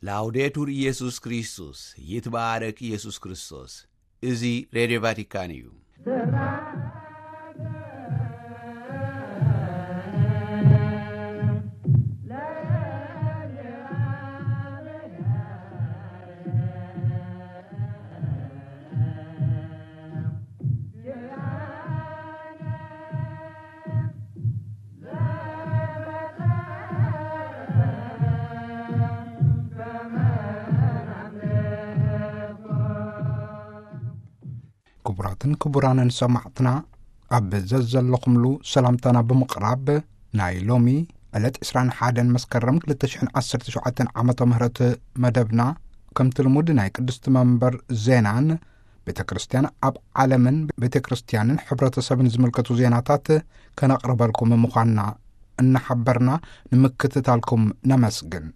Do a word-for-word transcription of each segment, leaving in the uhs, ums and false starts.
ላውዴቱር ኢየሱስ ክርስቶስ ይትባረክ ኢየሱስ ክርስቶስ እዚ ሬዲዮ ቫቲካን እዩ። ክቡራትን ክቡራንን ሰማዕትና ኣብ ዘዘለኹምሉ ሰላምታና ብምቕራብ ናይ ሎሚ ዕለት عشرين وواحد መስከረም ሁለት ሺህ ዓሰርተ ሸውዓተ ዓመተ ምህረት መደብና ከምቲ ልሙድ ናይ ቅድስት መንበር ዜናን ቤተ ክርስቲያን ኣብ ዓለምን ቤተ ክርስቲያንን ሕብረተሰብን ዝምልከቱ ዜናታት ከነቕርበልኩም ምዃንና እናሓበርና ንምክትታልኩም ነመስግን።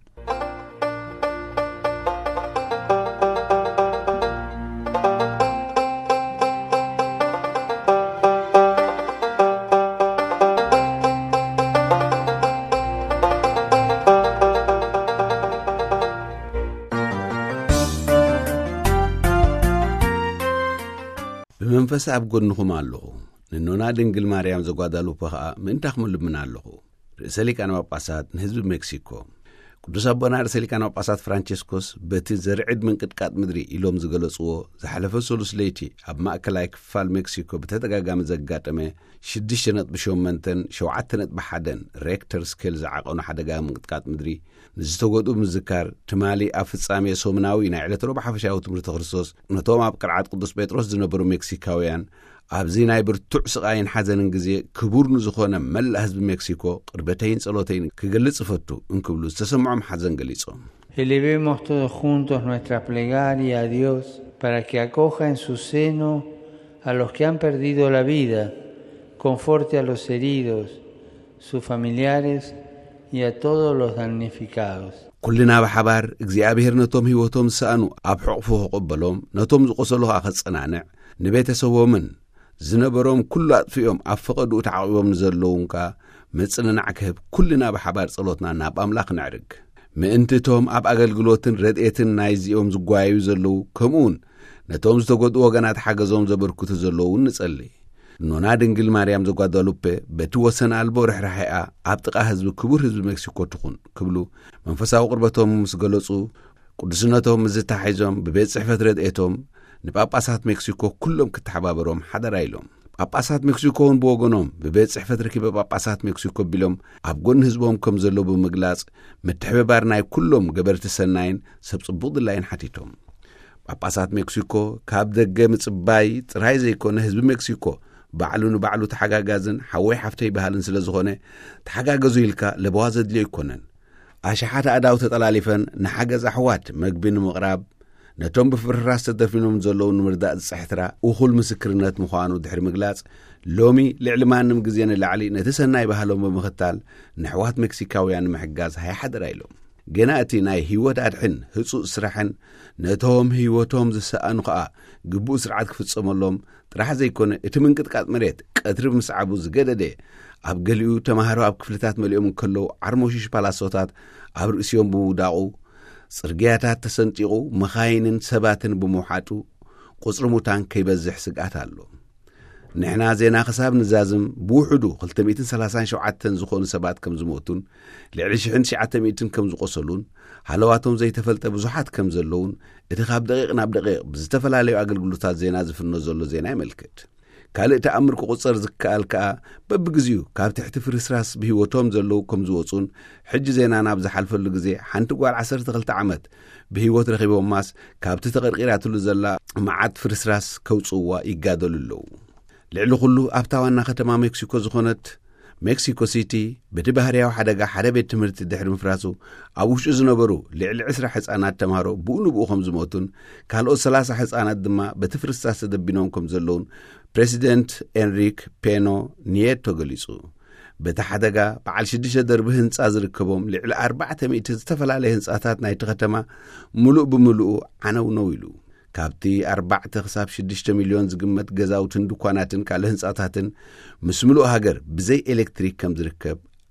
በመንፈስ ኣብ ጎንኹም ኣለኹ ንኖና ድንግል ማርያም ዘጓዳሉ ፈኻ ምንታኽሙ ልምና ኣለኹ። ርእሰ ሊቃነ ጳጳሳት ንህዝቢ ሜክሲኮ ቅዱስ አቦና ርእሰ ሊቃነ ጳጳሳት ፍራንቺስኮስ በቲ ዘርዕድ ምንቅጥቃጥ ምድሪ ኢሎም ዝገለጽዎ ዝሓለፈ ሰሉስ ለይቲ ኣብ ማእከላይ ክፋል ሜክሲኮ ብተደጋጋሚ ዘጋጠመ ሽዱሽተ ነጥቢ ሸሞንተ ሸውዓተ ነጥቢ ሓደ ሬክተር ስኬል ዝዓቐኑ ሓደጋ ምንቅጥቃጥ ምድሪ ንዝተጎዱ ምዝካር ትማሊ ኣብ ፍጻሜ ሶምናዊ ናይ ዕለት ረቡዕ ሓፈሻዊ ትምህርቲ ክርስቶስ ነቶም ኣብ ቅርዓት ቅዱስ ጴጥሮስ ዝነበሩ ሜክሲካውያን ኣብዚ ናይ ብርቱዕ ስቃይን ሓዘንን ግዜ ክቡር ንዝኾነ መላእ ህዝቢ ሜክሲኮ ቅርበተይን ጸሎተይን ክገልጽ ፈቱ እንክብሉ ዝተሰምዖም ሓዘን ገሊጾም Elevemos todos juntos nuestra plegaria a Dios para que acoja en su seno a los que han perdido la vida, conforte a los heridos, sus familiares y a todos los damnificados. ኩልና በሓባር እግዚአብሔር ነቶም ህይወቶም ሰአኑ ኣብ ሕቕፉ ኸቕበሎም ነቶም ዝቆሰሉ ኸጽናንዕ ንቤተሰቦምን ዝነበሮም ኩሉ አጥፊኦም ኣብ ፈቐዱ ተዓቂቦም ዘለውንካ መጽናናዕ ክህብ ኩልና በሓባር ጸሎትና ናብ ኣምላኽ ንዕርግ። ምእንትቶም ኣብ ኣገልግሎትን ረድኤትን ናይ ዚኦም ዝጓያዩ ዘለው ከምኡን ነቶም ዝተጎዱ ወገናት ሓገዞም ዘበርክቱ ዘለው ንጸልይ። ኖና ድንግል ማርያም ዘጓዳሉፔ በቲ ወሰን አልቦ ርሕራሕኣ ኣብ ጥቓ ህዝቢ ክቡር ህዝቢ ሜክሲኮ ትኹን ክብሉ መንፈሳዊ ቁርበቶም ምስ ገለጹ ቅዱስነቶም ዝተሓይዞም ብቤት ጽሕፈት ረድኤቶም ንጳጳሳት ሜክሲኮ ኩሎም ክትሓባበሮም ሓደራ ኢሎም። ጳጳሳት ሜክሲኮውን ብወገኖም ብቤት ጽሕፈት ረኪበ ጳጳሳት ሜክሲኮ ቢሎም ኣብ ጎኒ ህዝቦም ከም ዘለው ብምግላጽ ምትሕብባር ናይ ኩሎም ገበርቲ ሰናይን ሰብ ጽቡቕ ድላይን ሓቲቶም። ጳጳሳት ሜክሲኮ ካብ ደገ ምጽባይ ጥራይ ዘይኮነ ህዝቢ ሜክሲኮ ባዕሉ ንባዕሉ ተሓጋጋዝን ሓወይ ሓፍተይ ባህልን ስለ ዝኾነ ተሓጋገዙ ኢልካ ለበዋ ዘድልዮ ይኮነን። ኣሽሓት ኣዳው ተጠላሊፈን ንሓገዝ ኣሕዋት መግቢ ንምቕራብ ነቶም ብፍርራስ ተደፊኖም ዘለው ንምርዳእ ዝፅሕትራ እኹል ምስክርነት ምዃኑ ድሕሪ ምግላጽ ሎሚ ልዕሊ ማንም ግዜ ንላዕሊ ነቲ ሰናይ ባህሎም ብምኽታል ንሕዋት ሜክሲካውያን ንምሕጋዝ ሃይሓደራ ኢሎም። ገና እቲ ናይ ህይወት ኣድሕን ህፁእ ስራሕን ነቶም ህይወቶም ዝሰኣኑ ኸዓ ግቡእ ስርዓት ክፍጸመሎም ጥራሕ ዘይኮነ እቲ ምንቅጥቃጥ መሬት ቀትሪ ምስዓቡ ዝገደደ ኣብ ገሊኡ ተማሃሮ ኣብ ክፍልታት መሊኦም ከለው ዓርሞሽሽ ፓላሶታት ኣብ ርእሲዮም ብምውዳቑ ጽርግያታት ተሰንጢቑ መኻይንን ሰባትን ብምውሓጡ ቁጽሪ ሙታን ከይበዝሕ ስግኣት ኣሎ። ንሕና ዜና ክሳብ ንዛዝም ብውሕዱ ክልተ ሚእቲ ሰላሳን ሸውዓተን ዝኾኑ ሰባት ከም ዝሞቱን ልዕሊ ሽሕን ትሽዓተ ሚእትን ከም ዝቆሰሉን ሃለዋቶም ዘይተፈልጠ ብዙሓት ከም ዘለውን እቲ ካብ ደቂቕ ናብ ደቂቕ ብዝተፈላለዩ ኣገልግሎታት ዜና ዝፍኖ ዘሎ ዜና ይመልክት። ካልእ ተኣምር ክቁጸር ዝከኣል ከዓ በብግዚኡ ካብ ትሕቲ ፍርስራስ ብህይወቶም ዘለው ከም ዝወፁን ሕጂ ዜና ናብ ዝሓልፈሉ ግዜ ሓንቲ ጓል ዓሰርተ ክልተ ዓመት ብህይወት ረኺቦማስ ካብቲ ተቐርቂራትሉ ዘላ መዓት ፍርስራስ ከውፅዋ ይጋደሉ ኣለዉ። ልዕሊ ኩሉ ኣብታ ዋና ከተማ ሜክሲኮ ዝኾነት ሜክሲኮ ሲቲ በቲ ባህርያዊ ሓደጋ ሓደ ቤት ትምህርቲ ድሕሪ ምፍራሱ ኣብ ውሽጡ ዝነበሩ ልዕሊ ዕስራ ሕፃናት ተምሃሮ ብኡ ንብኡ ከም ዝሞቱን ካልኦት ሰላሳ ሕፃናት ድማ በቲ ፍርስራስ ተደቢኖም ከም ዘለውን ፕሬዚደንት ኤንሪክ ፔኖ ኒየቶ ገሊጹ። በቲ ሓደጋ በዓል ሽዱሽተ ደርቢ ህንጻ ዝርከቦም ልዕሊ ኣርባዕተ ሚእቲ ዝተፈላለየ ህንጻታት ናይቲ ከተማ ሙሉእ ብምሉኡ ዓነው ነው ኢሉ። ካብቲ ኣርባዕተ ክሳብ ሽዱሽተ ሚልዮን ዝግመት ገዛውትን ድኳናትን ካልእ ህንጻታትን ምስ ምሉእ ሃገር ብዘይ ኤሌክትሪክ ከም ዝርከብ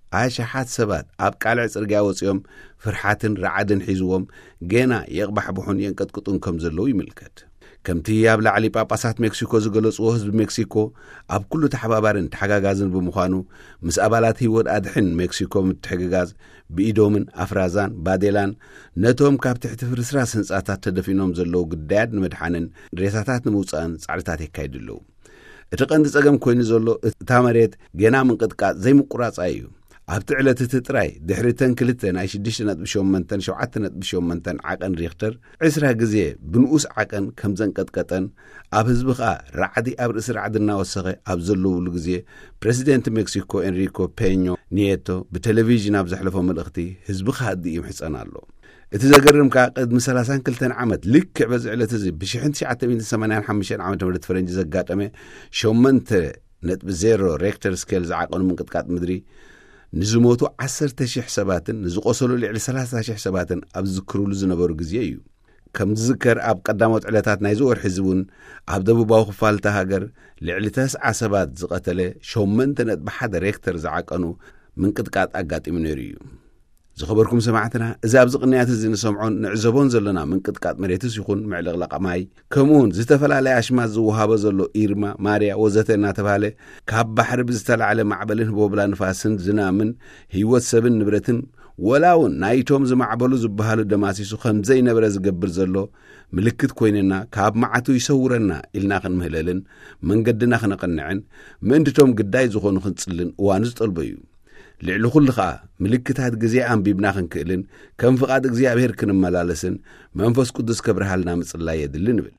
ኣሸሓት ሰባት ኣብ ቃልዕ ጽርግያ ወፂኦም ፍርሓትን ረዓድን ሒዝዎም ገና የቕባሕብሑን የንቀጥቅጡን ከም ዘለዉ ይምልከት። ከምቲ ኣብ ላዕሊ ጳጳሳት ሜክሲኮ ዝገለጽዎ ህዝቢ ሜክሲኮ ኣብ ኩሉ ተሓባባርን ተሓጋጋዝን ብምዃኑ ምስ ኣባላት ህይወት ኣድሕን ሜክሲኮ ምትሕግጋዝ ብኢዶምን ኣፍራዛን ባዴላን ነቶም ካብ ትሕቲ ፍርስራስ ህንጻታት ተደፊኖም ዘለዉ ግዳያት ንምድሓንን ሬሳታት ንምውፃእን ጻዕርታት የካይዱ ኣለዉ። እቲ ቀንዲ ጸገም ኮይኑ ዘሎ እታ መሬት ገና ምንቅጥቃጥ ዘይምቁራጻ እዩ። ኣብቲ ዕለት እቲ ጥራይ ድሕሪ ተንክልተ ናይ ሽዱሽተ ነጥቢ ሸሞንተ ሸውዓተ ነጥቢ ሸሞንተ ዓቐን ሪኽተር ዕስራ ግዜ ብንኡስ ዓቐን ከም ዘንቀጥቀጠን ኣብ ህዝቢ ኸኣ ራዕዲ ኣብ ርእሲ ራዕዲ እናወሰኸ ኣብ ዘለውሉ ግዜ ፕሬዚደንት ሜክሲኮ ኤንሪኮ ፔኞ ኒየቶ ብቴሌቪዥን ኣብ ዘሕለፎ መልእኽቲ ህዝቢ ኸኣዲ ይምሕፀን ኣሎ። እቲ ዘገርምካ ቅድሚ ሰላሳን ክልተን ዓመት ልክዕ በዚ ዕለት እዚ ብሽሕን ትሽዓተ ሚእትን ሰማንያን ሓሙሽተን ዓመተ ምህረት ፈረንጂ ዘጋጠመ ሸሞንተ ነጥቢ ዜሮ ሬክተር ስኬል ዝዓቐኑ ምንቅጥቃጥ ምድሪ ንዝሞቱ ዓሰርተ ሽሕ ሰባትን ንዝቆሰሉ ልዕሊ ሰላሳ ሽሕ ሰባትን ኣብ ዝዝክሩሉ ዝነበሩ ግዜ እዩ። ከም ዝዝከር ኣብ ቀዳሞት ዕለታት ናይ ዝወርሒ ዝውን ኣብ ደቡባዊ ክፋልታ ሃገር ልዕሊ ተስዓ ሰባት ዝቐተለ ሸሞንተ ነጥቢ ሓደ ሬክተር ዝዓቀኑ ምንቅጥቃጥ ኣጋጢሙ ነይሩ እዩ። ዝኸበርኩም ሰማዕትና እዚ ኣብ ዝቕንያት እዚ ንሰምዖን ንዕዘቦን ዘለና ምንቅጥቃጥ መሬትስ ይኹን ምዕልቕላቕ ማይ ከምኡውን ዝተፈላለየ ኣሽማት ዝወሃበ ዘሎ ኢርማ ማርያ ወዘተ እናተባሃለ ካብ ባሕሪ ብዝተላዕለ ማዕበልን ህቦብላ ንፋስን ዝናምን ህይወት ሰብን ንብረትን ወላውን ናይቶም ዝማዕበሉ ዝበሃሉ ደማሲሱ ከምዘይነበረ ዝገብር ዘሎ ምልክት ኮይንና ካብ መዓቱ ይሰውረና ኢልና ክንምህለልን መንገድና ክነቐንዕን ምእንድቶም ግዳይ ዝኾኑ ክንጽልን እዋኑ ዝጠልቦ እዩ። ልዕሊ ኩሉ ኸዓ ምልክታት ግዜ ኣንቢብና ክንክእልን ከም ፍቓድ እግዚኣብሔር ክንመላለስን መንፈስ ቅዱስ ከብርሃልና ምጽላይ የድሊ ንብል።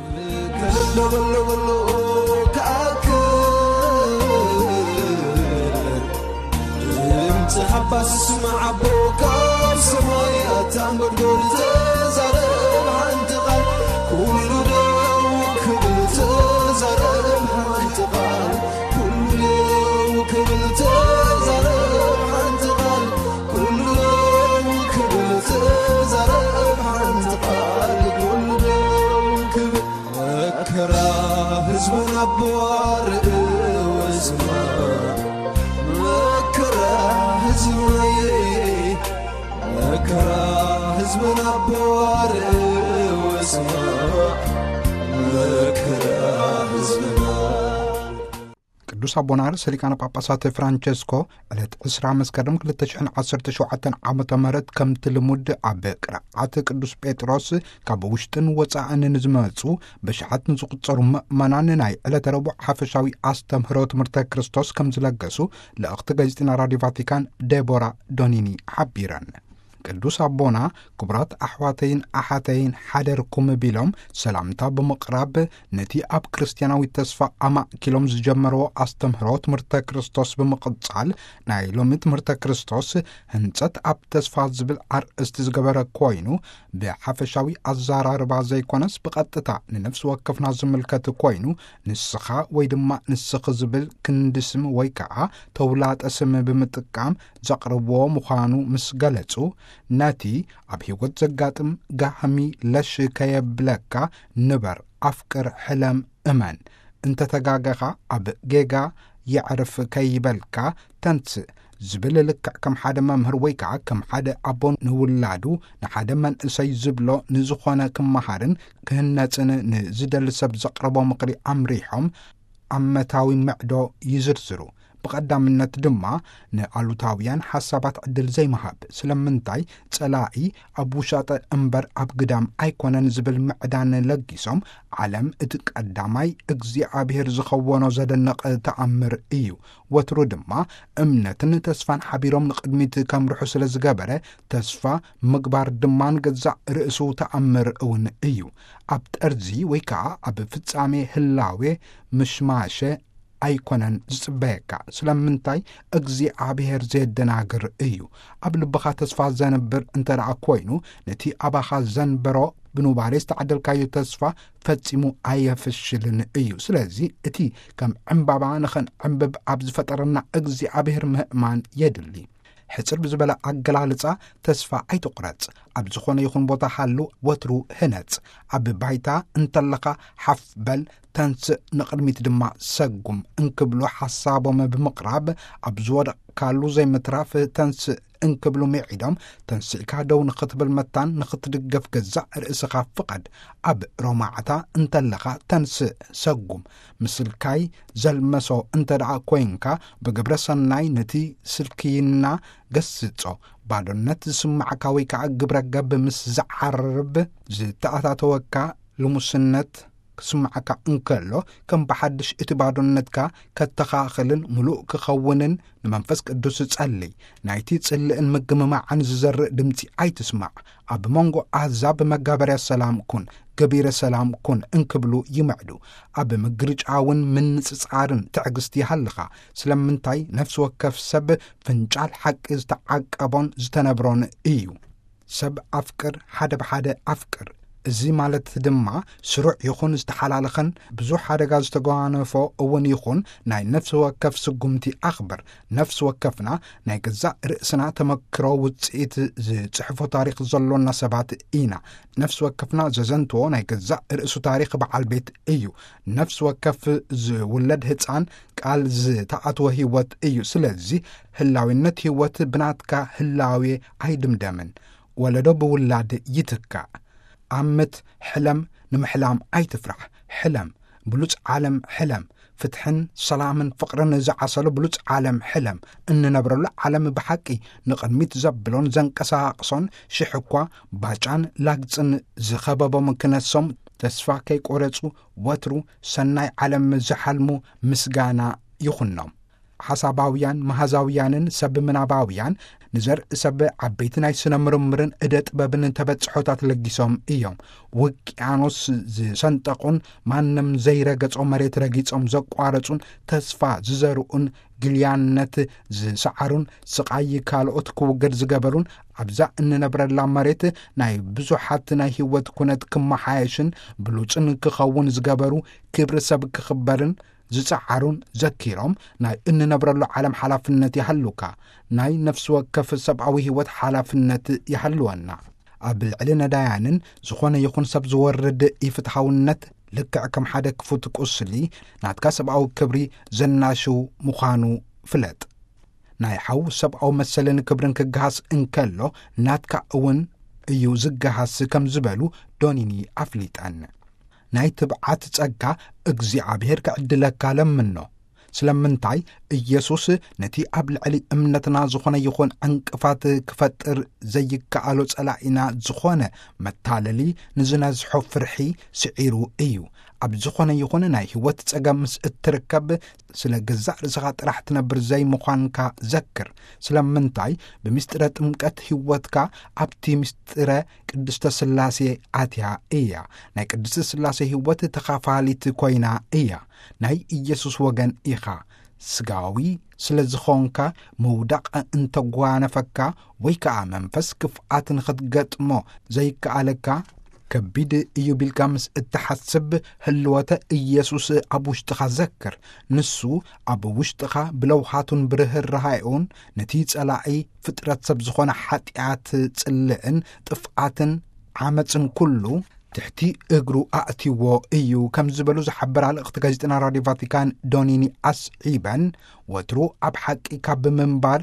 ቅዱስ አቡነ ርእሰ ሊቃነ ጳጳሳት ፍራንቸስኮ ዕለት ዕስራ መስከረም ክልተ ሽሕን ዓሰርተ ሸውዓተን ዓመተ ምህረት ከምቲ ልሙድ ኣብ ቅርዓት ቅዱስ ጴጥሮስ ካብ ውሽጥን ወፃእን ንዝመፁ ብሽዓት ንዝቁፀሩ ምእመናን ናይ ዕለተ ረቡዕ ሓፈሻዊ ኣስተምህሮ ትምህርተ ክርስቶስ ከም ዝለገሱ ለእኽቲ ጋዜጢና ራድዮ ቫቲካን ዴቦራ ዶኒኒ ሓቢረን። ቅዱስ አቦና ክቡራት ኣሕዋተይን ኣሓተይን ሓደርኩም ቢሎም ሰላምታ ብምቕራብ ነቲ ኣብ ክርስቲያናዊ ተስፋ ኣማእኪሎም ዝጀመርዎ ኣስተምህሮ ትምህርተ ክርስቶስ ብምቕጻል ናይ ሎሚ ትምህርተ ክርስቶስ ህንጸት ኣብ ተስፋ ዝብል ኣርእስቲ ዝገበረ ኮይኑ ብሓፈሻዊ ኣዘራርባ ዘይኮነስ ብቐጥታ ንነፍሲ ወከፍና ዝምልከት ኮይኑ ንስኻ ወይ ድማ ንስኺ ዝብል ክንድስም ወይ ከዓ ተውላጠ ስም ብምጥቃም ዘቕርብዎ ምዃኑ ምስ ገለጹ ናቲ ኣብ ህይወት ዘጋጥም ጋህሚ ለሽ ከየብለካ ንበር ኣፍቅር ሕለም እመን እንተተጋገኻ ኣብ ጌጋ ይዕርፍ ከይበልካ ተንስእ ዝብል ልክዕ ከም ሓደ መምህር ወይ ከዓ ከም ሓደ ኣቦ ንውላዱ ንሓደ መንእሰይ ዝብሎ ንዝኾነ ክመሃርን ክህነፅን ንዝደሊ ሰብ ዘቕረቦ ምክሪ ኣምሪሖም ኣመታዊ ምዕዶ ይዝርዝሩ። ብቐዳምነት ድማ ንኣሉታውያን ሓሳባት ዕድል ዘይመሃብ ስለምንታይ ጸላኢ ኣብ ውሻጠ እምበር ኣብ ግዳም ኣይኮነን ዝብል ምዕዳን ለጊሶም ዓለም እቲ ቀዳማይ እግዚኣብሔር ዝኸወኖ ዘደነቕ ተኣምር እዩ። ወትሩ ድማ እምነትን ተስፋን ሓቢሮም ንቕድሚት ከምርሑ ስለ ዝገበረ ተስፋ ምግባር ድማ ንገዛእ ርእሱ ተኣምር እውን እዩ። ኣብ ጠርዚ ወይ ከዓ ኣብ ፍጻሜ ህላዌ ምሽማሸ ኣይኮነን ዝጽበየካ ስለምንታይ እግዚኣብሔር ዘየደናግር እዩ። ኣብ ልብኻ ተስፋ ዘንብር እንተደኣ ኮይኑ ነቲ ኣባኻ ዘንበሮ ብኑባሬ ዝተዓደልካዮ ተስፋ ፈጺሙ ኣየፍሽልን እዩ። ስለዚ እቲ ከም ዕምባባ ንኽንዕምብብ ኣብ ዝፈጠረና እግዚኣብሔር ምህእማን የድሊ። ሕፅር ብዝበለ ኣገላልጻ ተስፋ ኣይትቑረጽ ኣብ ዝኾነ ይኹን ቦታ ሃሉ ወትሩ ህነጽ ኣብ ባይታ እንተለኻ ሓፍ በል ተንስእ ንቕድሚት ድማ ሰጉም እንክብሉ ሓሳቦም ብምቕራብ ኣብ ዝወደቕካሉ ዘይምትራፍ ተንስእ እንክብሉ ሚዒዶም ተንስኢካ ደው ንኽትብል መታን ንኽትድገፍ ገዛእ ርእስኻ ፍቐድ ኣብ ሮማዕታ እንተለኻ ተንስእ ሰጉም ምስልካይ ዘልመሶ እንተ ደኣ ኮይንካ ብግብረ ሰናይ ነቲ ስልኪይና ገስጾ ባዶነት ዝስማዓካ ወይ ከዓ ግብረ ገብ ምስ ዝዓርብ ዝተኣታተወካ ልሙስነት ክስማዓካ እንከሎ ከም ብሓድሽ እቲ ባዶነትካ ከተኻኽልን ሙሉእ ክኸውንን ንመንፈስ ቅዱስ ጸልይ ናይቲ ጽልእን ምግምማዕን ዝዘርእ ድምፂ ኣይትስማዕ ኣብ መንጎ ኣሕዛብ መጋበርያ ሰላም ኩን ገቢረ ሰላም ኩን እንክብሉ ይምዕዱ ኣብ ምግርጫውን ምንጽጻርን ትዕግስቲ ይሃልኻ ስለምንታይ ነፍሲ ወከፍ ሰብ ፍንጫል ሓቂ ዝተዓቀቦን ዝተነብሮን እዩ ሰብ ኣፍቅር ሓደ ብሓደ ኣፍቅር እዚ ማለት ድማ ስሩዕ ይኹን ዝተሓላለኸን ብዙሕ ሓደጋ ዝተጓነፎ እውን ይኹን ናይ ነፍሲ ወከፍ ስጉምቲ ኣኽብር ነፍሲ ወከፍና ናይ ገዛእ ርእስና ተመክሮ ውፅኢት ዝጽሕፎ ታሪክ ዘሎና ሰባት ኢና ነፍሲ ወከፍና ዘዘንትዎ ናይ ገዛእ ርእሱ ታሪክ በዓል ቤት እዩ ነፍሲ ወከፍ ዝውለድ ህፃን ቃል ዝተኣትወ ህይወት እዩ ስለዚ ህላዊነት ህይወት ብናትካ ህላዊ ኣይድምደምን ወለዶ ብውላድ ይትካእ ዓመት ሕለም ንምሕላም ኣይትፍራሕ ሕለም ብሉጽ ዓለም ሕለም ፍትሕን ሰላምን ፍቕርን ዝዓሰሉ ብሉጽ ዓለም ሕለም እንነብረሉ ዓለም ብሓቂ ንቕድሚት ዘብሎን ዘንቀሳቕሶን ሽሕ እኳ ባጫን ላግፅን ዝኸበቦም ክነሶም ተስፋ ከይቆረጹ ወትሩ ሰናይ ዓለም ዝሓልሙ ምስጋና ይኹኖም ሓሳባውያን መሃዛውያንን ሰብ ምናባውያን ንዘርኢ ሰብ ዓበይቲ ናይ ስነ ምርምርን እደ ጥበብን ተበጽሖታት ለጊሶም እዮም ውቅያኖስ ዝሰንጠቁን ማንም ዘይረገጾ መሬት ረጊጾም ዘቋረጹን ተስፋ ዝዘርኡን ግልያነት ዝሰዓሩን ስቃይ ካልኦት ክውገድ ዝገበሩን ኣብዛ እንነብረላ መሬት ናይ ብዙሓት ናይ ህይወት ኩነት ክመሓየሽን ብሉጽን ክኸውን ዝገበሩ ክብሪ ሰብ ክኽበርን ዝጸዓሩን ዘኪሮም ናይ እንነብረሉ ዓለም ሓላፍነት ይሃሉካ ናይ ነፍሲ ወከፍ ሰብኣዊ ህይወት ሓላፍነት ይሃልወና ኣብ ልዕሊ ነዳያንን ዝኾነ ይኹን ሰብ ዝወርድ ኢፍትሓውነት ልክዕ ከም ሓደ ክፉት ቁስሊ ናትካ ሰብኣዊ ክብሪ ዘናሽው ምዃኑ ፍለጥ ናይ ሓው ሰብኣዊ መሰልን ክብርን ክገሃስ እንከሎ ናትካ እውን እዩ ዝገሃስ ከም ዝበሉ ዶኒኒ ኣፍሊጠን ናይ ትብዓት ጸጋ እግዚኣብሔር ክዕድለካ ለምኖ ስለምንታይ ኢየሱስ ነቲ ኣብ ልዕሊ እምነትና ዝኾነ ይኹን ዕንቅፋት ክፈጥር ዘይከኣሎ ጸላኢና ዝኾነ መታለሊ ንዝነዝሖ ፍርሒ ስዒሩ እዩ ኣብ ዝኾነ ይኹን ናይ ህይወት ጸገም ምስ እትርከብ ስለ ገዛእ ርእስኻ ጥራሕ ትነብር ዘይምዃንካ ዘክር ስለምንታይ ብምስጢረ ጥምቀት ህይወትካ ኣብቲ ምስጢረ ቅድስተ ሥላሴ ኣትያ እያ ናይ ቅድስተ ሥላሴ ህይወት ተኻፋሊት ኮይና እያ ናይ ኢየሱስ ወገን ኢኻ ስጋዊ ስለ ዝኾንካ መውዳቕ እንተጓነፈካ ወይ ከዓ መንፈስ ክፍኣትን ክትገጥሞ ዘይከኣለካ ከቢድ እዩ ቢልካ ምስ እትሓስብ ህልወተ ኢየሱስ ኣብ ውሽጥኻ ዘክር ንሱ ኣብ ውሽጥኻ ብለውሃቱን ብርህራሃዩን ነቲ ጸላኢ ፍጥረት ሰብ ዝኾነ ሓጢኣት ጽልእን ጥፍኣትን ዓመፅን ኩሉ ትሕቲ እግሩ ኣእቲዎ እዩ ከም ዝበሉ ዝሓበራ ልእኽቲ ጋዜጠና ራድዮ ቫቲካን ዶኒኒ ኣስዒበን ወትሩ ኣብ ሓቂ ካብ ብምንባር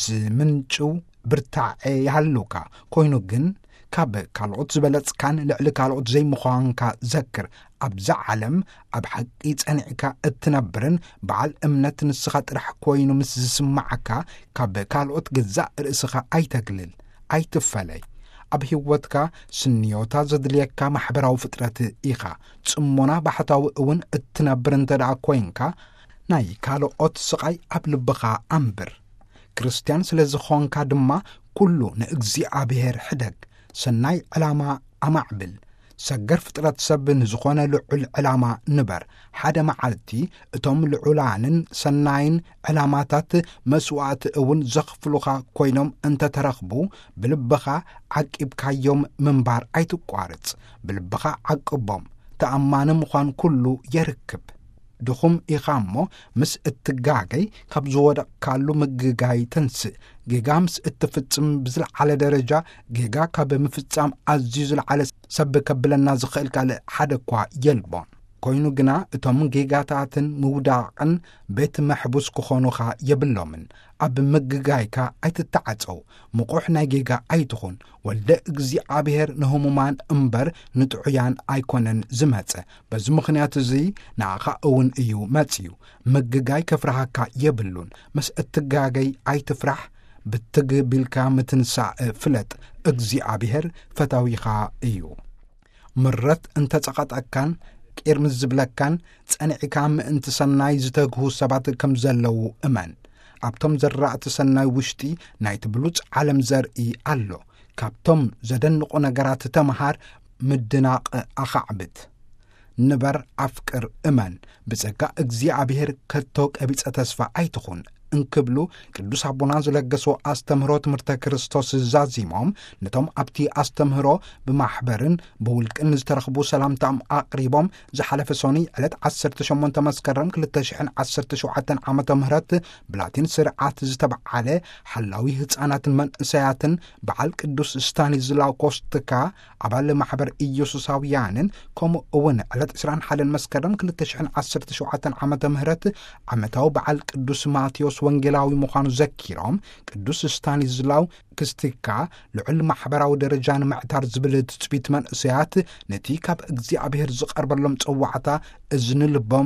ዝምንጭው ብርታዕ ይሃሉካ ኮይኑ ግን ካብ ካልኦት ዝበለጽካን ልዕሊ ካልኦት ዘይምዃንካ ዘክር ኣብዛ ዓለም ኣብ ሓቂ ጸኒዕካ እትነብርን በዓል እምነት ንስኻ ጥራሕ ኮይኑ ምስ ዝስማዓካ ካብ ካልኦት ገዛእ ርእስኻ ኣይተግልል ኣይትፈለይ ኣብ ህይወትካ ስንዮታ ዘድልየካ ማሕበራዊ ፍጥረት ኢኻ ጽሞና ባሕታዊ እውን እትነብር እንተ ደኣ ኮይንካ ናይ ካልኦት ስቓይ ኣብ ልብኻ ኣንብር ክርስቲያን ስለ ዝኾንካ ድማ ኩሉ ንእግዚኣብሔር ሕደግ ሰናይ ዕላማ ኣማዕብል ሰገር ፍጥረት ሰብ ንዝኾነ ልዑል ዕላማ ንበር ሓደ መዓልቲ እቶም ልዑላንን ሰናይን ዕላማታት መስዋዕቲ እውን ዘኽፍሉኻ ኮይኖም እንተተረኽቡ ብልብኻ ዓቂብካዮም ምንባር ኣይትቋርጽ ብልብኻ ዓቅቦም ተኣማኒ ምዃን ኩሉ የርክብ ድኹም ኢኻ እሞ ምስ እትጋገይ ካብ ዝወደቕካሉ ምግጋይ ተንስእ ጌጋምስ እትፍጽም ብዝለዓለ ደረጃ ጌጋ ካብ ምፍጻም ኣዝዩ ዝለዓለ ሰብ ከብለና ዝኽእል ካልእ ሓደ እኳ የልቦን ኮይኑ ግና እቶም ጌጋታትን ምውዳቕን ቤት መሕቡስ ክኾኑኻ የብሎምን ኣብ ምግጋይካ ኣይትተዓጸው ምቑሕ ናይ ጌጋ ኣይትኹን ወልደ እግዚኣብሔር ንህሙማን እምበር ንጥዑያን ኣይኮነን ዝመጸ በዚ ምኽንያት እዚ ንኣኻ እውን እዩ መጺዩ ምግጋይ ከፍራሃካ የብሉን ምስ እትጋገይ ኣይትፍራሕ ብትግቢልካ ምትንሳእ ፍለጥ እግዚኣብሔር ፈታዊኻ እዩ ምረት እንተጸቐጠካን ቄር ምስ ዝብለካን ጸኒዕካ ምእንቲ ሰናይ ዝተግሁ ሰባት ከም ዘለዉ እመን ኣብቶም ዘራእቲ ሰናይ ውሽጢ ናይቲ ብሉጽ ዓለም ዘርኢ ኣሎ ካብቶም ዘደንቑ ነገራት ተምሃር ምድናቕ ኣኻዕብት ንበር ኣፍቅር እመን ብጸጋ እግዚኣብሔር ከቶ ቀቢጸ ተስፋ ኣይትኹን እንክብሉ ቅዱስ አቡና ዝለገሶ አስተምህሮ ትምህርተ ክርስቶስ ዛዚሞም ነቶም ኣብቲ አስተምህሮ ብማሕበርን በውልቅን ዝተረኽቡ ሰላምታም አቅሪቦም ዝሓለፈ ሶኒ ዕለት ዓሰርተ ሸሞንተ መስከረም ክልተ ሽሕን ዓሰርተ ሸውዓተ ዓመተ ምህረት ብላቲን ስርዓት ዝተበዓለ ሓላዊ ህፃናትን መንእሰያትን በዓል ቅዱስ ስታኒዝላው ኮስትካ አባል ማሕበር ኢየሱሳውያንን ከምኡ እውን ዕለት ዕስራን ሓደ መስከረም ክልተ ሽሕን ዓሰርተ ሸውዓተ ዓመተ ምህረት ዓመታዊ በዓል ቅዱስ ማቴዎስ ወንጌላዊ ምዃኑ ዘኪሮም ቅዱስ ስታኒዝላው ክስቲካ ልዑል ማሕበራዊ ደረጃን ምዕታር ዝብል ትጽቢት መንእሰያት ነቲ ካብ እግዚኣብሔር ዝቐርበሎም ጽዋዕታ እዝኒ ልቦም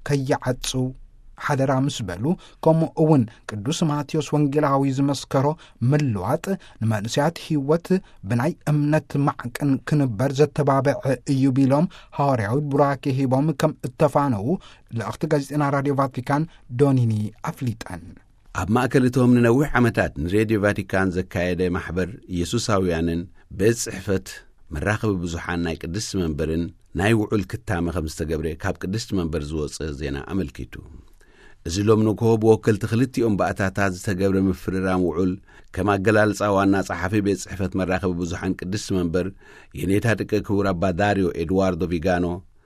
ከይዓጹ ሓደራ ምስ በሉ ከምኡ እውን ቅዱስ ማቴዎስ ወንጌላዊ ዝመስከሮ ምልዋጥ ንመንእሰያት ህይወት ብናይ እምነት ማዕቅን ክንበር ዘተባብዕ እዩ ቢሎም ሐዋርያዊ ቡራኬ ሂቦም ከም እተፋነው ለእኽቲ ጋዜጤና ራድዮ ቫቲካን ዶኒኒ ኣፍሊጠን ኣብ ማእከልቶም ንነዊሕ ዓመታት ንሬድዮ ቫቲካን ዘካየደ ማሕበር ኢየሱሳውያንን ቤት ጽሕፈት መራኸቢ ብዙሓን ናይ ቅድስቲ መንበርን ናይ ውዑል ክታመ ከም ዝተገብረ ካብ ቅድስቲ መንበር ዝወፅእ ዜና ኣመልኪቱ እዚ ሎም ንኮ ብወከልቲ ክልቲኦም ባእታታት ዝተገብረ ምፍርራም ውዑል ከም ኣገላልጻ ዋና ጸሓፊ ቤት ጽሕፈት መራኸቢ ብዙሓን ቅድስቲ መንበር የኔታ ደቀ ክቡር አባ ዳሪዮ ኤድዋርዶ ቪጋኖ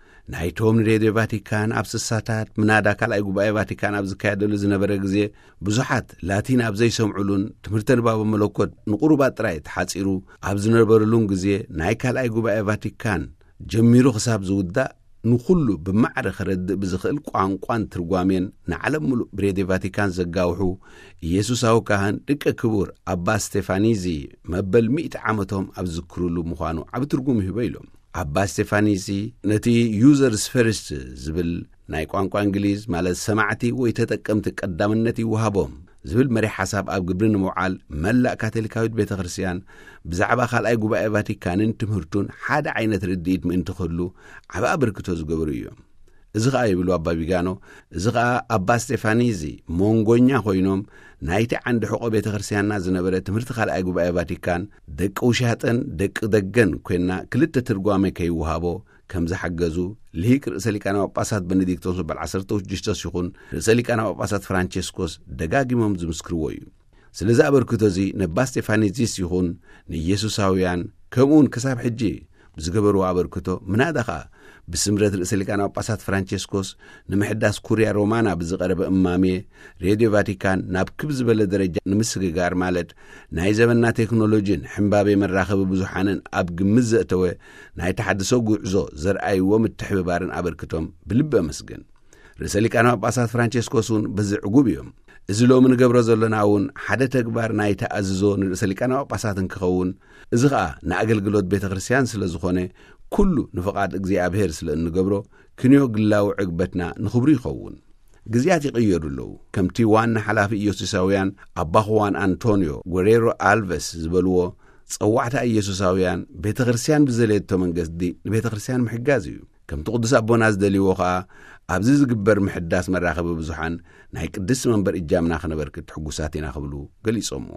ናይቶም ንሬድዮ ቫቲካን ኣብ ስሳታት ምናዳ ካልኣይ ጉባኤ ቫቲካን ኣብ ዝካየደሉ ዝነበረ ግዜ ብዙሓት ላቲን ኣብ ዘይሰምዑሉን ትምህርተ ንባቦ መለኮት ንቑሩባት ጥራይ ተሓጺሩ ኣብ ዝነበሩሉን ግዜ ናይ ካልኣይ ጉባኤ ቫቲካን ጀሚሩ ክሳብ ዝውዳእ ንኹሉ ብማዕረ ኸረድእ ብዝኽእል ቋንቋን ትርጓሜን ንዓለም ሙሉእ ብሬድዮ ቫቲካን ዘጋውሑ ኢየሱሳዊ ካህን ደቀ ክቡር ኣባ ስቴፋኒዚ መበል ሚእቲ ዓመቶም ኣብ ዝክሩሉ ምዃኑ ዓብ ትርጉም ይህበ ኢሎም ኣባ ስቴፋኒዚ ነቲ ዩዘርስ ፈርስት ዝብል ናይ ቋንቋ እንግሊዝ ማለት ሰማዕቲ ወይ ተጠቀምቲ ቀዳምነት ይወሃቦም ዝብል መሪ ሓሳብ ኣብ ግብሪ ንምውዓል መላእ ካቶሊካዊት ቤተ ክርስቲያን ብዛዕባ ካልኣይ ጉባኤ ቫቲካንን ትምህርቱን ሓደ ዓይነት ርድኢት ምእንቲ ክህሉ ዓብ ኣበርክቶ ዝገበሩ እዮም እዚ ኸዓ ይብሉ ኣባ ቪጋኖ እዚ ኸዓ ኣባ ስቴፋኒዚ ሞንጎኛ ኮይኖም ናይቲ ዓንዲ ሕቆ ቤተ ክርስቲያንና ዝነበረ ትምህርቲ ካልኣይ ጉባኤ ቫቲካን ደቂ ውሻጥን ደቂ ደገን ኮይና ክልተ ትርጓሜ ከይወሃቦ ከም ዝሓገዙ ልሂቅ ርእሰ ሊቃነ ጳጳሳት ቤኔዲክቶስ በል ዓሰርተ ሽዱሽተ ሲኹን ርእሰ ሊቃነ ጳጳሳት ፍራንቼስኮስ ደጋጊሞም ዝምስክርዎ እዩ ስለዚ ኣበርክቶ እዚ ነባ ስቴፋኒዚስ ይኹን ንኢየሱሳውያን ከምኡውን ክሳብ ሕጂ ብዝገበሩ ኣበርክቶ ምናዳኻ ብስምረት ርእሰ ሊቃነ ጳጳሳት ፍራንቼስኮስ ንምሕዳስ ኩርያ ሮማና ብዝቐረበ እማሜ ሬድዮ ቫቲካን ናብ ክብ ዝበለ ደረጃ ንምስግጋር ማለት ናይ ዘመንና ቴክኖሎጂን ሕምባቤ መራኸቢ ብዙሓንን ኣብ ግምት ዘእተወ ናይ ተሓድሶ ጉዕዞ ዘርኣይዎ ምትሕብባርን ኣበርክቶም ብልቢ ኣመስግን ርእሰ ሊቃነ ጳጳሳት ፍራንቼስኮስን በዚ ዕጉብ እዮም እዚ ሎሚ ንገብሮ ዘለና እውን ሓደ ተግባር ናይ ተኣዝዞ ንርእሰ ሊቃነ ጳጳሳትን ክኸውን እዚ ኸዓ ንኣገልግሎት ቤተ ክርስቲያን ስለ ዝኾነ ኩሉ ንፍቓድ እግዚኣብሔር ስለ እንገብሮ ክንዮ ግላዊ ዕግበትና ንኽብሩ ይኸውን ግዜያት ይቕየሩ ኣለዉ ከምቲ ዋና ሓላፊ ኢየሱሳውያን ኣባ ኹዋን አንቶኒዮ ጎሬሮ ኣልቨስ ዝበልዎ ጸዋዕታ ኢየሱሳውያን ቤተ ክርስቲያን ብዘለየቶ መንገዲ ንቤተ ክርስቲያን ምሕጋዝ እዩ ከምቲ ቅዱስ ኣቦና ዝደልይዎ ኸዓ ኣብዚ ዝግበር ምሕዳስ መራኸቢ ብዙሓን ናይ ቅድስቲ መንበር እጃምና ክነበርክት ሕጉሳት ኢና ክብሉ ገሊጾምዎ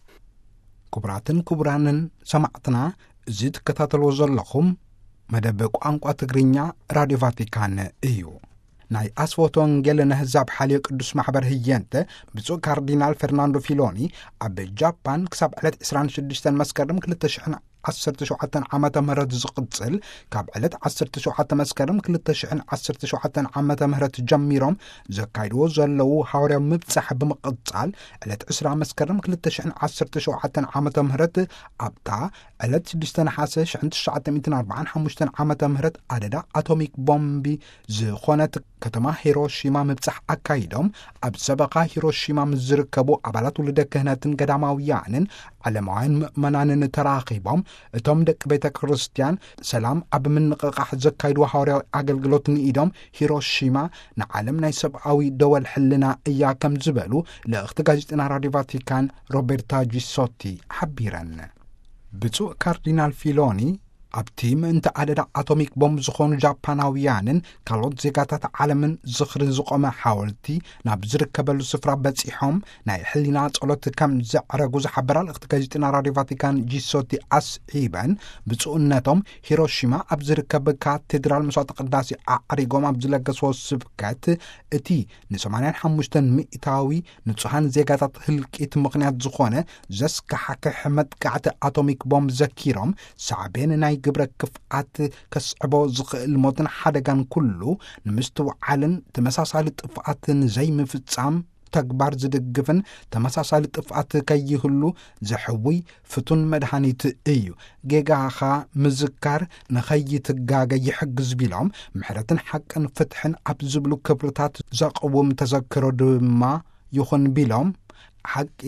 ክቡራትን ክቡራንን ሰማዕትና እዚ ትከታተልዎ ዘለኹም መደብ ቋንቋ ትግርኛ ራድዮ ቫቲካን እዩ ናይ ኣስፎቶ ወንጌል ንህዛብ ሓልዮ ቅዱስ ማሕበር ህየንተ ብፁዕ ካርዲናል ፈርናንዶ ፊሎኒ ኣብ ጃፓን ክሳብ ዕለት ዕስራን ሽዱሽተ መስከረም ክልተ ሽሕን ዓሰርተ ሸውዓተ ዓመተ ምህረት ዝቕጽል ካብ ዕለት ዓሰርተ ሸውዓተ መስከረም ክልተ ሽሕን ዓሰርተ ሸውዓተ ዓመተ ምህረት ጀሚሮም ዘካይድዎ ዘለዉ ሐዋርያዊ ምብጻሕ ብምቕጻል ዕለት ዕስራ መስከረም ክልተ ሽሕን ዓሰርተ ሸውዓተ ዓመተ ምህረት ኣብታ ዕለት ሽዱሽተ ነሓሰ ሽሕን ትሽዓተ ሚእትን ኣርባዓን ሓሙሽተን ዓመተ ምህረት ኣደዳ አቶሚክ ቦምቢ ዝኾነት ከተማ ሂሮሺማ ምብጻሕ ኣካይዶም ኣብ ሰበኻ ሂሮሺማ ዝርከቡ ኣባላት ውልደ ክህነትን ገዳማውያንን ዓለማውያን ምእመናንን ተራኺቦም እቶም ደቂ ቤተ ክርስቲያን ሰላም ኣብ ምንቕቓሕ ዘካይድዎ ሐዋርያዊ ኣገልግሎት ንኢዶም ሂሮሺማ ንዓለም ናይ ሰብኣዊ ደወል ሕልና እያ ከም ዝበሉ ለእኽቲ ጋዜጠና ራድዮ ቫቲካን ሮቤርታ ጂሶቲ ሓቢረን። ብፁዕ ካርዲናል ፊሎኒ ኣብቲ ምእንቲ ኣደዳ አቶሚክ ቦምብ ዝኾኑ ጃፓናውያንን ካልኦት ዜጋታት ዓለምን ዝኽሪ ዝቆመ ሓወልቲ ናብ ዝርከበሉ ስፍራ በፂሖም ናይ ሕሊና ጸሎት ከም ዘዕረጉ ዝሓበራ ለእኽቲ ጋዜጠና ራድዮ ቫቲካን ጂሶቲ ኣስዒበን ብፁዕነቶም ሂሮሺማ ኣብ ዝርከብ ካቴድራል መስዋዕቲ ቅዳሴ ኣዕሪጎም ኣብ ዝለገስዎ ስብከት እቲ ንሰማንያን ሓሙሽተን ሚእታዊ ንጹሃን ዜጋታት ህልቂት ምኽንያት ዝኾነ ዘስካሕክሕ መጥቃዕቲ አቶሚክ ቦምብ ዘኪሮም ሳዕቤን ናይ ግብረ ክፍኣት ከስዕቦ ዝኽእል ሞትን ሓደጋን ኩሉ ንምስትውዓልን ተመሳሳሊ ጥፍኣትን ዘይምፍጻም ተግባር ዝድግፍን ተመሳሳሊ ጥፍኣት ከይህሉ ዘሕውይ ፍቱን መድኃኒት እዩ። ጌጋኻ ምዝካር ንኸይትጋገ ይሕግዝ ቢሎም ምሕረትን ሓቅን ፍትሕን ኣብ ዝብሉ ክብርታት ዘቕውም ተዘክሮ ድማ ይኹን ቢሎም ሓቂ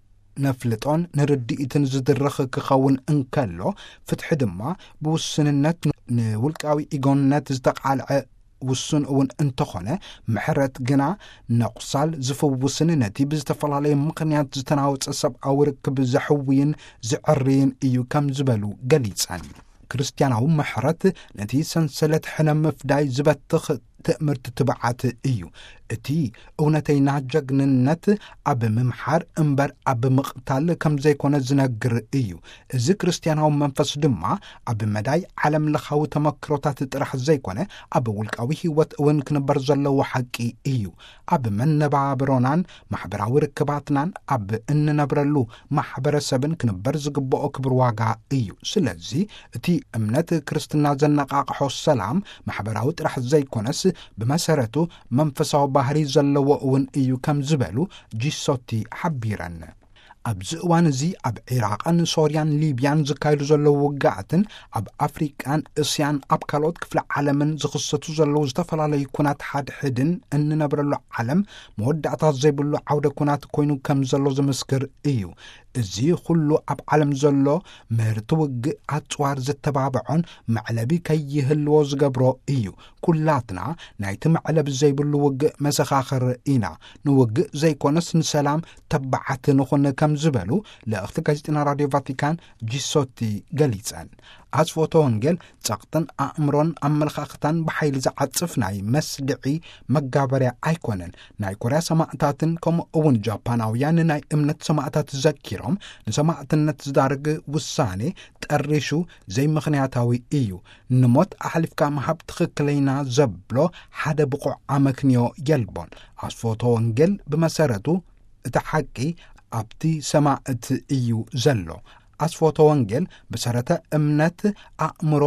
ነፍልጦን ንርድኢትን ዝድረኽ ክኸውን እንከሎ ፍትሒ ድማ ብውስንነት ንውልቃዊ ኢጎንነት ዝተቃልዐ ውሱን እውን እንተኾነ ምሕረት ግና ነቑሳል ዝፍውስን ነቲ ብዝተፈላለየ ምኽንያት ዝተናወፀ ሰብኣዊ ርክብ ዘሕውይን ዝዕርይን እዩ ከም ዝበሉ ገሊጸን። ክርስቲያናዊ ምሕረት ነቲ ሰንሰለት ሕነም ምፍዳይ ዝበትኽ ትእምርት ትብዓት እዩ። እቲ እውነተይና ጀግንነት ኣብ ምምሓር እምበር ኣብ ምቕታል ከም ዘይኮነ ዝነግር እዩ። እዚ ክርስቲያናዊ መንፈስ ድማ ኣብ መዳይ ዓለም ለኻዊ ተመክሮታት ጥራሕ ዘይኮነ ኣብ ውልቃዊ ህይወት እውን ክንበር ዘለዎ ሓቂ እዩ። ኣብ መነባብሮናን ማሕበራዊ ርክባትናን ኣብ እንነብረሉ ማሕበረሰብን ክንበር ዝግብኦ ክብር ዋጋ እዩ። ስለዚ እቲ እምነት ክርስትና ዘነቃቕሖ ሰላም ማሕበራዊ ጥራሕ ዘይኮነስ ብመሰረቱ መንፈሳዊ ባህሪ ዘለዎ እውን እዩ ከም ዝበሉ ጂሶቲ ሓቢረን። ኣብዚ እዋን እዚ ኣብ ኢራቅን ሶርያን ሊብያን ዝካየዱ ዘለዉ ውግኣትን ኣብ ኣፍሪቃን እስያን ኣብ ካልኦት ክፍለ ዓለምን ዝኽሰቱ ዘለዉ ዝተፈላለዩ ኩናት ሓድሕድን እንነብረሉ ዓለም መወዳእታት ዘይብሉ ዓውደ ኩናት ኮይኑ ከም ዘሎ ዝምስክር እዩ። እዚ ኩሉ ኣብ ዓለም ዘሎ ምህርቲ ውግእ ኣጽዋር ዝተባብዖን መዕለቢ ከይህልዎ ዝገብሮ እዩ። ኩላትና ናይቲ መዕለቢ ዘይብሉ ውግእ መሰኻኽር ኢና። ንውግእ ዘይኮነስ ንሰላም ተባዓት ንኹን ከም ዝበሉ ለእኽቲ ጋዜጠና ራድዮ ቫቲካን ጂሶቲ ገሊጸን። ኣስፎቶ ወንጌል ጸቕጥን ኣእምሮን ኣመለኻኽታን ብሓይሊ ዝዓጽፍ ናይ መስድዒ መጋበርያ ኣይኮነን። ናይ ኮርያ ሰማዕታትን ከምኡ እውን ጃፓናውያን ናይ እምነት ሰማዕታት ዘኪሮም ንሰማዕትነት ዝዳርግ ውሳኔ ጠሪሹ ዘይምኽንያታዊ እዩ። ንሞት ኣሕሊፍካ ምሃብ ትኽክለይና ዘብሎ ሓደ ብቑዕ ኣመክንዮ የልቦን። ኣስፎቶ ወንጌል ብመሰረቱ እቲ ሓቂ ኣብቲ ሰማዕት እዩ ዘሎ። ኣስፎቶ ወንጌል ብሰረተ እምነት ኣእምሮ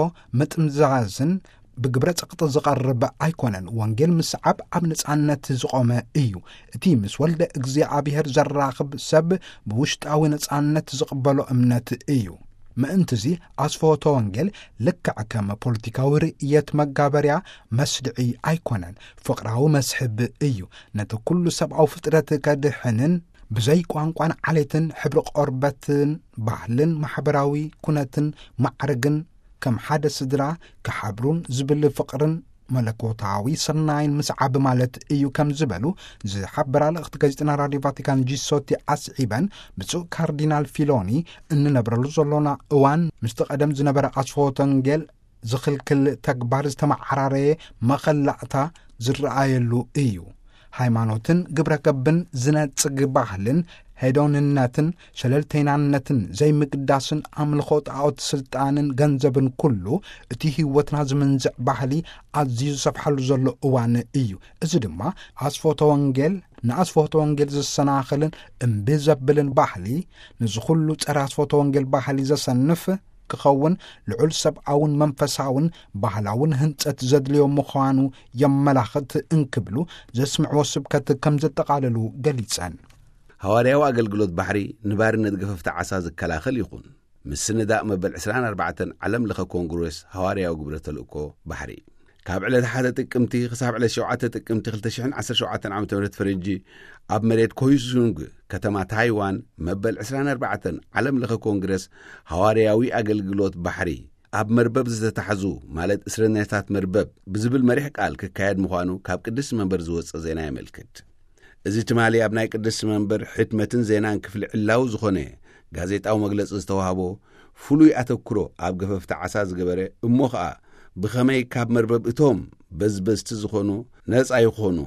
ምጥምዛዝን ብግብረ ጸቕጢ ዝቐርብ ኣይኮነን። ወንጌል ምስዓብ ኣብ ነጻነት ዝቆመ እዩ። እቲ ምስ ወልደ እግዚኣብሔር ዘራኽብ ሰብ ብውሽጣዊ ነጻነት ዝቕበሎ እምነት እዩ። ምእንቲ እዚ ኣስፎቶ ወንጌል ልክዕ ከም ፖለቲካዊ ርእየት መጋበርያ መስድዒ ኣይኮነን፣ ፍቕራዊ መስሕብ እዩ። ነቲ ኩሉ ሰብኣዊ ፍጥረት ከድሕንን ብዘይ ቋንቋን ዓሌትን ሕብሪ ቆርበትን ባህልን ማሕበራዊ ኩነትን ማዕርግን ከም ሓደ ስድራ ክሓብሩን ዝብል ፍቕርን መለኮታዊ ሰናይን ምስዓብ ማለት እዩ ከም ዝበሉ ዝሓበራ ለእኽቲ ጋዜጠና ራድዮ ቫቲካን ጂሶቲ ኣስዒበን ብፁዕ ካርዲናል ፊሎኒ እንነብረሉ ዘሎና እዋን ምስቲ ቀደም ዝነበረ ኣስፎቶ ወንጌል ዝኽልክል ተግባር ዝተመዓራረየ መኸላእታ ዝረኣየሉ እዩ። ሃይማኖትን ግብረ ገብን ዝነጽግ ባህልን ሄዶንነትን ሸለልተይናነትን ዘይምቅዳስን ኣምልኾ ጣዖት ስልጣንን ገንዘብን ኩሉ እቲ ህይወትና ዝምንዝዕ ባህሊ ኣዝዩ ዝሰፍሓሉ ዘሎ እዋን እዩ። እዚ ድማ ኣስፎቶ ወንጌል ንኣስፎቶ ወንጌል ዝሰናኽልን እምቢ ዘብልን ባህሊ ንዝኹሉ ጸረ ኣስፎቶ ወንጌል ባህሊ ዘሰንፍ ክኸውን ልዑል ሰብኣውን መንፈሳውን ባህላውን ህንጸት ዘድልዮም ምዃኑ የመላኽት እንክብሉ ዘስምዕዎ ስብከት ከም ዘጠቓለሉ ገሊጸን ሐዋርያዊ አገልግሎት ባሕሪ ንባርነት ገፈፍቲ ዓሳ ዝከላኸል ይኹን ምስ ንዳእ መበል عشرين أربعة ዓለም ለኸ ኮንግረስ ሐዋርያዊ ግብረ ተልእኮ ባሕሪ ካብ ዕለት ሓደ ጥቅምቲ ክሳብ ዕለት ሸውዓተ ጥቅምቲ ክልተ ሽሕን ዓሰርተ ሸውዓተን ዓመተ ምህረት ፈረንጂ ኣብ መሬት ኮይሱንግ ከተማ ታይዋን መበል عشرين أربعة ዓለም ለኸ ኮንግረስ ሐዋርያዊ አገልግሎት ባሕሪ ኣብ መርበብ ዝተታሕዙ ማለት እስረኛታት መርበብ ብዝብል መሪሕ ቃል ክካየድ ምዃኑ ካብ ቅዱስ መንበር ዝወፅእ ዜና የመልክት እዚ ትማሊ ኣብ ናይ ቅዱስ መንበር ሕትመትን ዜናን ክፍሊ ዕላው ዝኾነ ጋዜጣዊ መግለጺ ዝተዋህቦ ፍሉይ አተኩሮ ኣብ ገፈፍቲ ዓሳ ዝገበረ እሞ ኸኣ ብኸመይ ካብ መርበብ እቶም በዝበዝቲ ዝኾኑ ነፃ ይኾኑ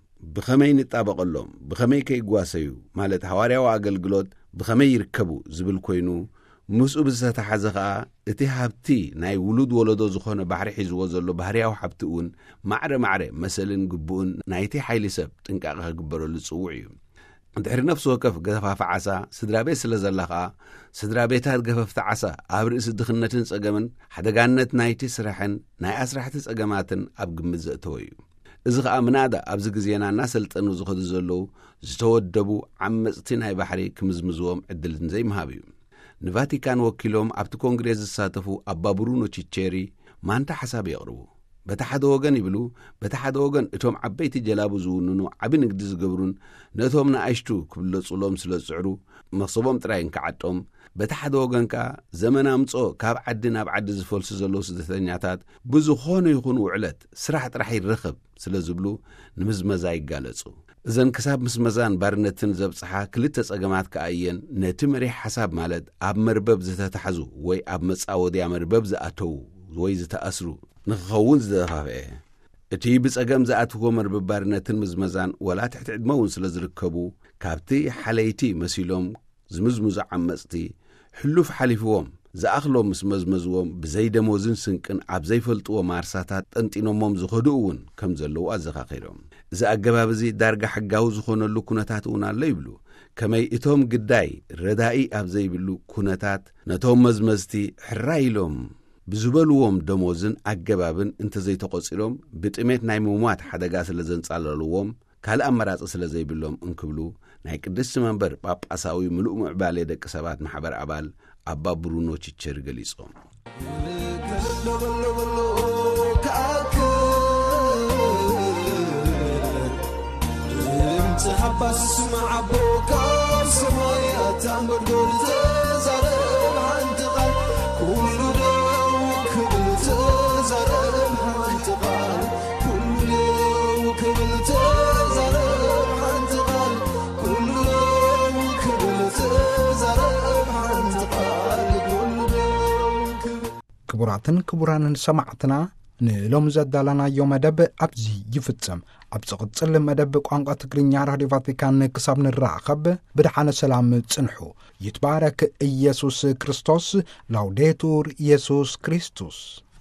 ብኸመይ ንጣበቐሎም ብኸመይ ከይጓሰዩ ማለት ሐዋርያዊ አገልግሎት ብኸመይ ይርከቡ ዝብል ኮይኑ ምስኡ ብዝተታሕዘ ኸኣ እቲ ሃብቲ ናይ ውሉድ ወለዶ ዝኾነ ባሕሪ ሒዝዎ ዘሎ ባህርያዊ ሃብቲ እውን ማዕረ ማዕረ መሰልን ግቡእን ናይቲ ሓይሊ ሰብ ጥንቃቐ ክግበረሉ ጽውዕ እዩ ድሕሪ ነፍሲ ወከፍ ገፈፋ ዓሳ ስድራ ቤት ስለ ዘላ ኸኣ ስድራ ቤታት ገፈፍቲ ዓሳ ኣብ ርእሲ ድኽነትን ጸገምን ሓደጋነት ናይቲ ስራሕን ናይ ኣስራሕቲ ጸገማትን ኣብ ግምት ዘእተወ እዩ እዚ ኸኣ ምናዳ ኣብዚ ግዜና እናሰልጠኑ ዝኸዱ ዘለዉ ዝተወደቡ ዓመፅቲ ናይ ባሕሪ ክምዝምዝዎም ዕድልን ዘይምሃብ እዩ ንቫቲካን ወኪሎም ኣብቲ ኮንግሬስ ዝሳተፉ ኣባ ብሩኖ ቺቼሪ ማንታ ሓሳብ የቕርቡ በታ ሓደ ወገን ይብሉ በታ ሓደ ወገን እቶም ዓበይቲ ጀላቡ ዝውንኑ ዓቢ ንግዲ ዝገብሩን ነቶም ንኣሽቱ ክብለጹሎም ስለ ዝጽዕሩ መኽሰቦም ጥራይን ከዓጦም በታ ሓደ ወገን ከኣ ዘመን ኣምጾ ካብ ዓዲ ናብ ዓዲ ዝፈልሱ ዘለዉ ስደተኛታት ብዝኾነ ይኹን ውዕለት ስራሕ ጥራሕ ይረኽብ ስለ ዝብሉ ንምዝመዛ ይጋለጹ እዘን ክሳብ ምስመዛን ባርነትን ዘብጽሓ ክልተ ጸገማት ከኣየን ነቲ መሪሕ ሓሳብ ማለት ኣብ መርበብ ዝተታሕዙ ወይ ኣብ መጻወድያ መርበብ ዝኣተዉ ወይ ዝተኣስሩ ንኽኸውን ዝደፋፍአ እቲ ብጸገም ዝኣትዎ መርበብ ባርነትን ምዝመዛን ወላ ትሕቲ ዕድመ እውን ስለ ዝርከቡ ካብቲ ሓለይቲ መሲሎም ዝምዝምዙ ዓመፅቲ ሕሉፍ ሓሊፍዎም ዝኣኽሎም ምስ መዝመዝዎም ብዘይደሞዝን ስንቅን ኣብ ዘይፈልጥዎ ማርሳታት ጠንጢኖሞም ዝኸዱ እውን ከም ዘለዉ ኣዘኻኺሮም እዚ ኣገባብ እዚ ዳርጋ ሕጋዊ ዝኾነሉ ኩነታት እውን ኣሎ ይብሉ ከመይ እቶም ግዳይ ረዳኢ ኣብ ዘይብሉ ኩነታት ነቶም መዝመዝቲ ሕራይ ኢሎም ብዝበልዎም ደሞዝን ኣገባብን እንተዘይተቖፂሎም ብጥሜት ናይ ምሟት ሓደጋ ስለ ዘንጻለልዎም ካልእ ኣመራፂ ስለ ዘይብሎም እንክብሉ ናይ ቅድስቲ መንበር ጳጳሳዊ ምሉእ ምዕባለ ደቂ ሰባት ማሕበር ኣባል ኣባ ብሩኖ ቺቼሪ ገሊጾም حبس مع بوكار سمايات عمر قلت زرب حنتقل كل دوك قلت زرب حنتقل كل دوك قلت زرب حنتقل كل دوك قلت زرب حنتقل كل دوك كبراتن كبرانن سمعتنا ንሎም ዘዳላናዮ መደብ ኣብዚ ይፍጸም ኣብ ዝቕጽል መደብ ቋንቋ ትግርኛ ራድዮ ቫቲካን ክሳብ ንራኸብ ብድሓነ ሰላም ጽንሑ ይትባረክ ኢየሱስ ክርስቶስ ላውዴቱር ኢየሱስ ክርስቶስ